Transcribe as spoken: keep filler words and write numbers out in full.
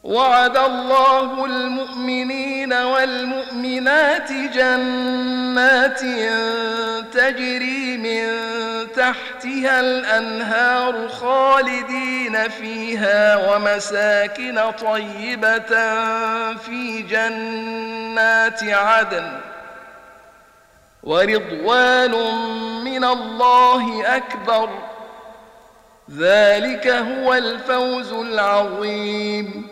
وعد الله المؤمنين والمؤمنات جنات تجري من تحتها الأنهار خالدين فيها ومساكن طيبة في جنات عدن ورضوان من الله أكبر ذلك هو الفوز العظيم.